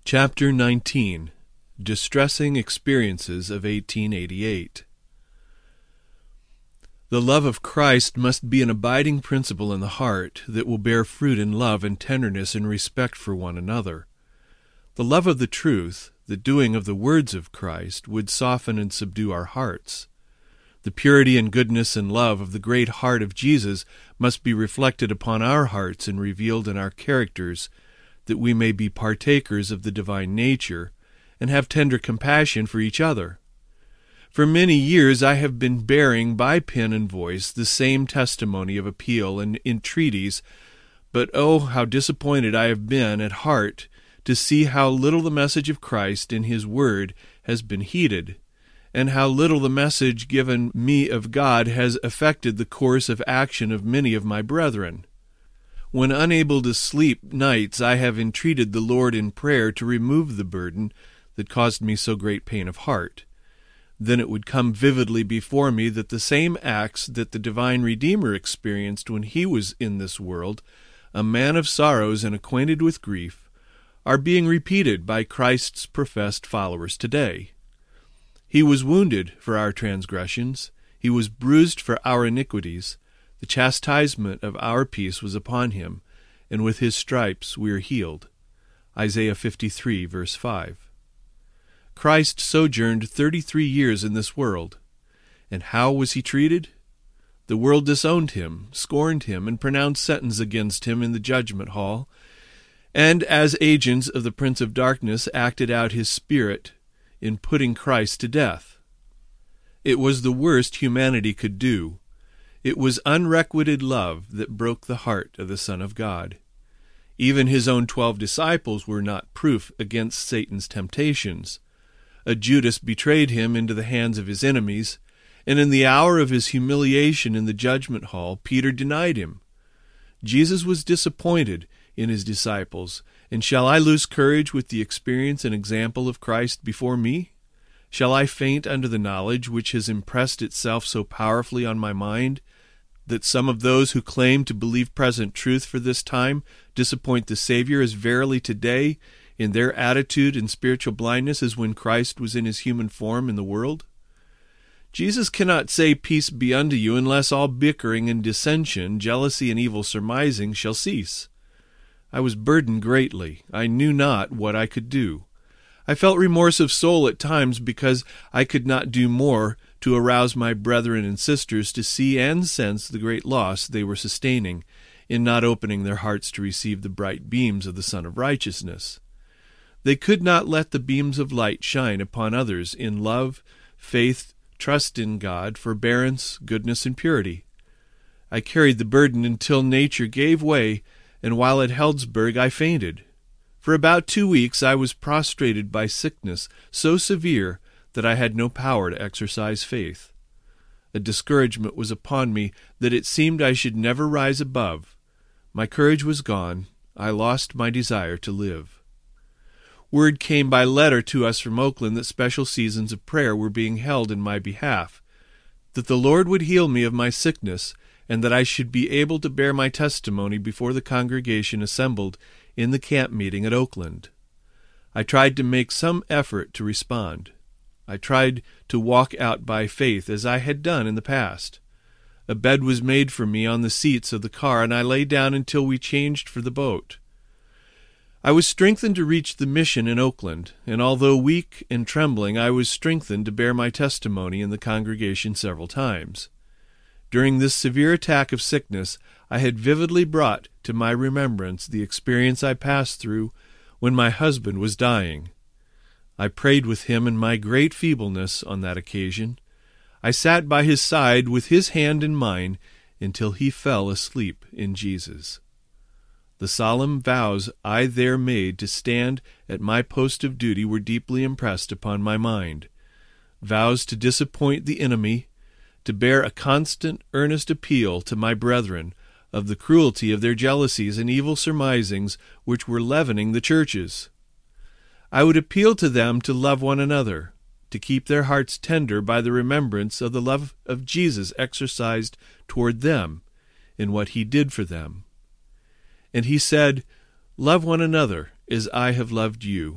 Chapter 19. Distressing Experiences of 1888. The love of Christ must be an abiding principle in the heart that will bear fruit in love and tenderness and respect for one another. The love of the truth, the doing of the words of Christ, would soften and subdue our hearts. The purity and goodness and love of the great heart of Jesus must be reflected upon our hearts and revealed in our characters, that we may be partakers of the divine nature and have tender compassion for each other. For many years I have been bearing by pen and voice the same testimony of appeal and entreaties, but oh, how disappointed I have been at heart to see how little the message of Christ in His Word has been heeded, and how little the message given me of God has affected the course of action of many of my brethren. When unable to sleep nights, I have entreated the Lord in prayer to remove the burden that caused me so great pain of heart. Then it would come vividly before me that the same acts that the divine Redeemer experienced when He was in this world, a man of sorrows and acquainted with grief, are being repeated by Christ's professed followers today. He was wounded for our transgressions, He was bruised for our iniquities. The chastisement of our peace was upon Him, and with His stripes we are healed. Isaiah 53, verse 5. Christ sojourned 33 years in this world. And how was He treated? The world disowned Him, scorned Him, and pronounced sentence against Him in the judgment hall, and as agents of the Prince of Darkness acted out his spirit in putting Christ to death. It was the worst humanity could do. It was unrequited love that broke the heart of the Son of God. Even His own 12 disciples were not proof against Satan's temptations. A Judas betrayed Him into the hands of his enemies, and in the hour of His humiliation in the judgment hall, Peter denied Him. Jesus was disappointed in His disciples, and shall I lose courage with the experience and example of Christ before me? Shall I faint under the knowledge which has impressed itself so powerfully on my mind, that some of those who claim to believe present truth for this time disappoint the Savior as verily today, in their attitude and spiritual blindness, as when Christ was in His human form in the world? Jesus cannot say, "Peace be unto you," unless all bickering and dissension, jealousy and evil surmising shall cease. I was burdened greatly. I knew not what I could do. I felt remorse of soul at times because I could not do more to arouse my brethren and sisters to see and sense the great loss they were sustaining in not opening their hearts to receive the bright beams of the Sun of Righteousness. They could not let the beams of light shine upon others in love, faith, trust in God, forbearance, goodness, and purity. I carried the burden until nature gave way, and while at Heldsburg I fainted. For about 2 weeks I was prostrated by sickness so severe that I had no power to exercise faith. A discouragement was upon me that it seemed I should never rise above. My courage was gone. I lost my desire to live. Word came by letter to us from Oakland that special seasons of prayer were being held in my behalf, that the Lord would heal me of my sickness, and that I should be able to bear my testimony before the congregation assembled in the camp meeting at Oakland. I tried to make some effort to respond. I tried to walk out by faith as I had done in the past. A bed was made for me on the seats of the car, and I lay down until we changed for the boat. I was strengthened to reach the mission in Oakland, and although weak and trembling, I was strengthened to bear my testimony in the congregation several times. During this severe attack of sickness, I had vividly brought to my remembrance the experience I passed through when my husband was dying. I prayed with him in my great feebleness on that occasion. I sat by his side with his hand in mine until he fell asleep in Jesus. The solemn vows I there made to stand at my post of duty were deeply impressed upon my mind. Vows to disappoint the enemy, to bear a constant, earnest appeal to my brethren of the cruelty of their jealousies and evil surmisings which were leavening the churches. I would appeal to them to love one another, to keep their hearts tender by the remembrance of the love of Jesus exercised toward them in what He did for them. And He said, "Love one another as I have loved you.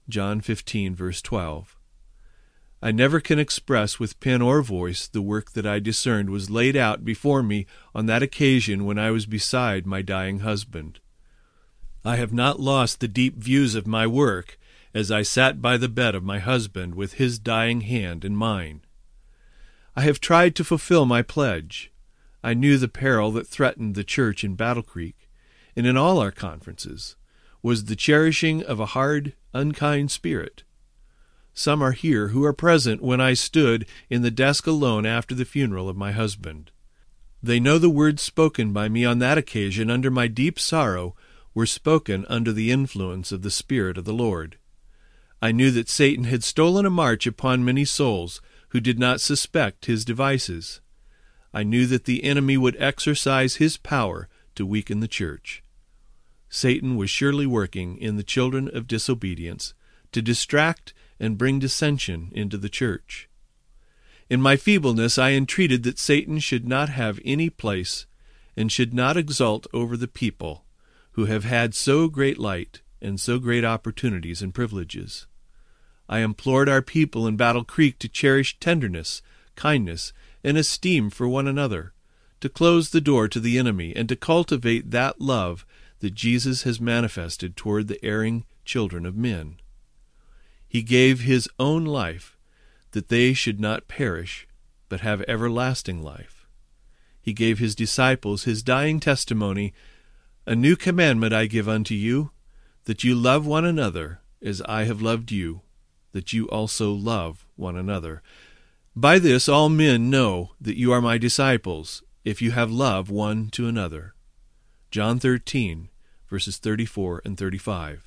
John 15, verse 12. I never can express with pen or voice the work that I discerned was laid out before me on that occasion when I was beside my dying husband. I have not lost the deep views of my work as I sat by the bed of my husband with his dying hand in mine. I have tried to fulfill my pledge. I knew the peril that threatened the church in Battle Creek, and in all our conferences, was the cherishing of a hard, unkind spirit. Some are here who are present when I stood in the desk alone after the funeral of my husband. They know the words spoken by me on that occasion under my deep sorrow were spoken under the influence of the Spirit of the Lord. I knew that Satan had stolen a march upon many souls who did not suspect his devices. I knew that the enemy would exercise his power to weaken the church. Satan was surely working in the children of disobedience to distract and bring dissension into the church. In my feebleness I entreated that Satan should not have any place and should not exult over the people who have had so great light and so great opportunities and privileges. I implored our people in Battle Creek to cherish tenderness, kindness, and esteem for one another, to close the door to the enemy, and to cultivate that love that Jesus has manifested toward the erring children of men. He gave his own life that they should not perish, but have everlasting life. He gave his disciples his dying testimony, "A new commandment I give unto you, that you love one another as I have loved you, that you also love one another. By this all men know that you are my disciples, if you have love one to another." John 13, verses 34 and 35.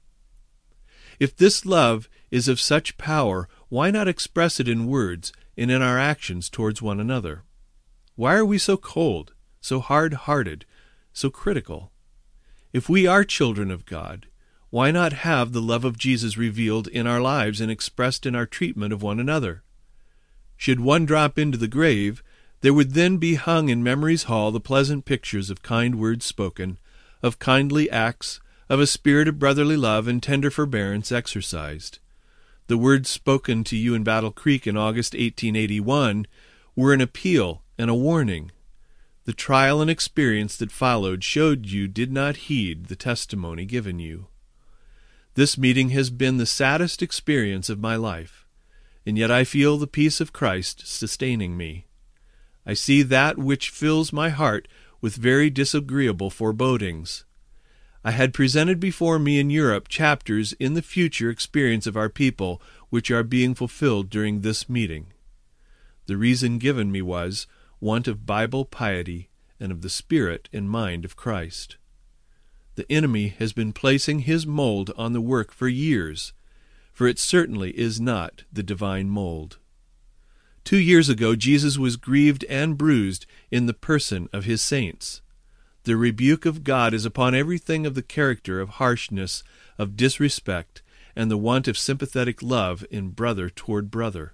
If this love is of such power, why not express it in words and in our actions towards one another? Why are we so cold, so hard-hearted, so critical? If we are children of God, why not have the love of Jesus revealed in our lives and expressed in our treatment of one another? Should one drop into the grave, there would then be hung in memory's hall the pleasant pictures of kind words spoken, of kindly acts, of a spirit of brotherly love and tender forbearance exercised. The words spoken to you in Battle Creek in August 1881 were an appeal and a warning. The trial and experience that followed showed you did not heed the testimony given you. This meeting has been the saddest experience of my life, and yet I feel the peace of Christ sustaining me. I see that which fills my heart with very disagreeable forebodings. I had presented before me in Europe chapters in the future experience of our people which are being fulfilled during this meeting. The reason given me was want of Bible piety and of the spirit and mind of Christ. The enemy has been placing his mold on the work for years, for it certainly is not the divine mold. 2 years ago Jesus was grieved and bruised in the person of his saints. The rebuke of God is upon everything of the character of harshness, of disrespect, and the want of sympathetic love in brother toward brother.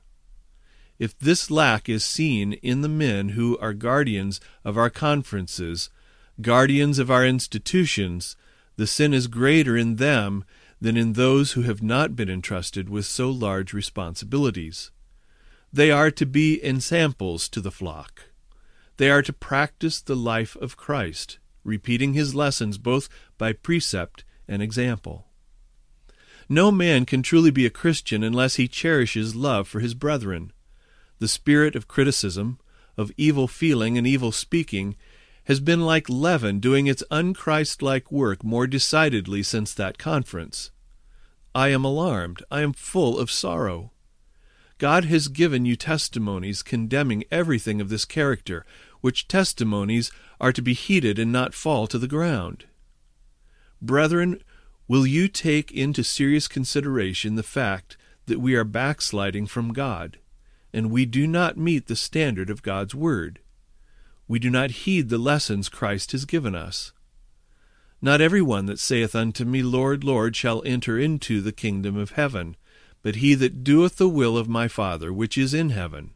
If this lack is seen in the men who are guardians of our conferences, guardians of our institutions, the sin is greater in them than in those who have not been entrusted with so large responsibilities. They are to be ensamples to the flock. They are to practice the life of Christ, repeating his lessons both by precept and example. No man can truly be a Christian unless he cherishes love for his brethren. The spirit of criticism, of evil feeling and evil speaking, has been like leaven doing its unchristlike work more decidedly since that conference. I am alarmed. I am full of sorrow. God has given you testimonies condemning everything of this character, which testimonies are to be heeded and not fall to the ground. Brethren, will you take into serious consideration the fact that we are backsliding from God, and we do not meet the standard of God's Word? We do not heed the lessons Christ has given us. Not every one that saith unto me, Lord, Lord, shall enter into the kingdom of heaven, but he that doeth the will of my Father which is in heaven.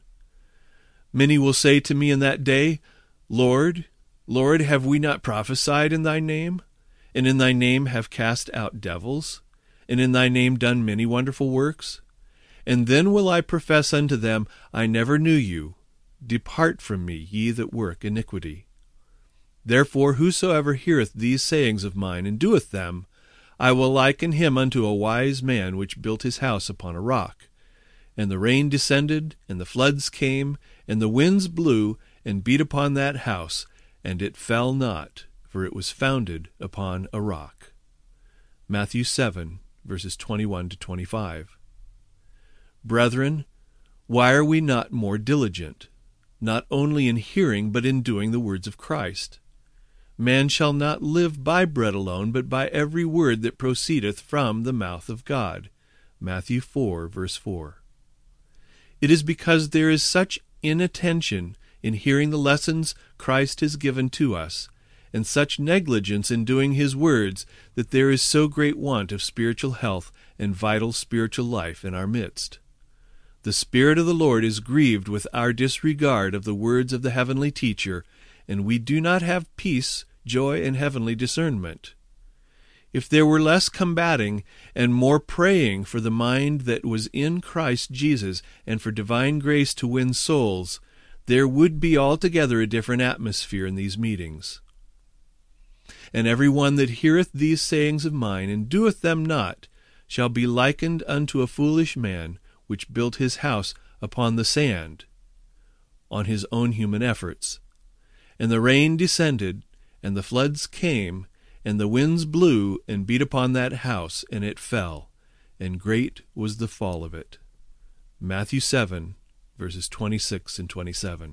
Many will say to me in that day, Lord, Lord, have we not prophesied in thy name, and in thy name have cast out devils, and in thy name done many wonderful works? And then will I profess unto them, I never knew you. Depart from me, ye that work iniquity. Therefore whosoever heareth these sayings of mine, and doeth them, I will liken him unto a wise man which built his house upon a rock. And the rain descended, and the floods came, and the winds blew, and beat upon that house, and it fell not, for it was founded upon a rock. Matthew 7, verses 21 to 25. Brethren, why are we not more diligent, not only in hearing, but in doing the words of Christ? Man shall not live by bread alone, but by every word that proceedeth from the mouth of God. Matthew 4, verse 4. It is because there is such inattention in hearing the lessons Christ has given to us, and such negligence in doing his words, that there is so great want of spiritual health and vital spiritual life in our midst. The Spirit of the Lord is grieved with our disregard of the words of the heavenly teacher, and we do not have peace, joy, and heavenly discernment. If there were less combating and more praying for the mind that was in Christ Jesus and for divine grace to win souls, there would be altogether a different atmosphere in these meetings. And every one that heareth these sayings of mine, and doeth them not, shall be likened unto a foolish man, which built his house upon the sand, on his own human efforts. And the rain descended, and the floods came, and the winds blew, and beat upon that house, and it fell, and great was the fall of it. Matthew 7, verses 26 and 27.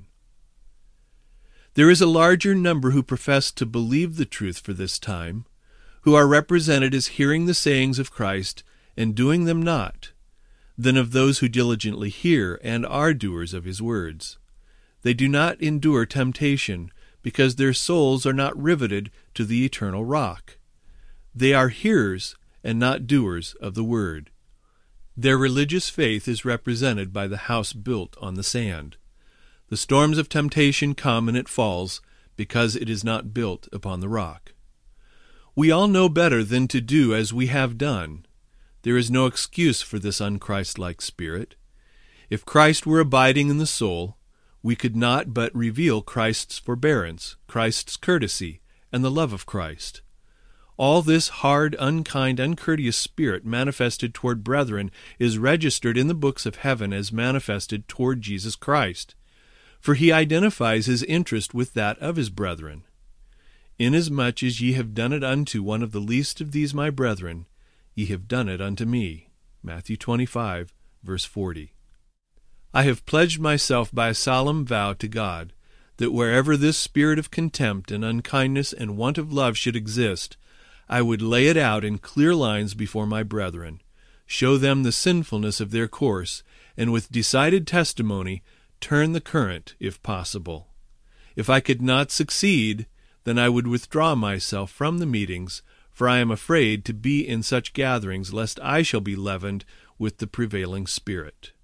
There is a larger number who profess to believe the truth for this time, who are represented as hearing the sayings of Christ and doing them not, than of those who diligently hear and are doers of his words. They do not endure temptation, because their souls are not riveted to the eternal rock. They are hearers and not doers of the word. Their religious faith is represented by the house built on the sand. The storms of temptation come and it falls, because it is not built upon the rock. We all know better than to do as we have done. There is no excuse for this unchristlike spirit. If Christ were abiding in the soul, we could not but reveal Christ's forbearance, Christ's courtesy, and the love of Christ. All this hard, unkind, uncourteous spirit manifested toward brethren is registered in the books of heaven as manifested toward Jesus Christ, for he identifies his interest with that of his brethren. Inasmuch as ye have done it unto one of the least of these my brethren, ye have done it unto me. Matthew 25, verse 40. I have pledged myself by a solemn vow to God, that wherever this spirit of contempt and unkindness and want of love should exist, I would lay it out in clear lines before my brethren, show them the sinfulness of their course, and with decided testimony turn the current, if possible. If I could not succeed, then I would withdraw myself from the meetings, for I am afraid to be in such gatherings, lest I shall be leavened with the prevailing spirit.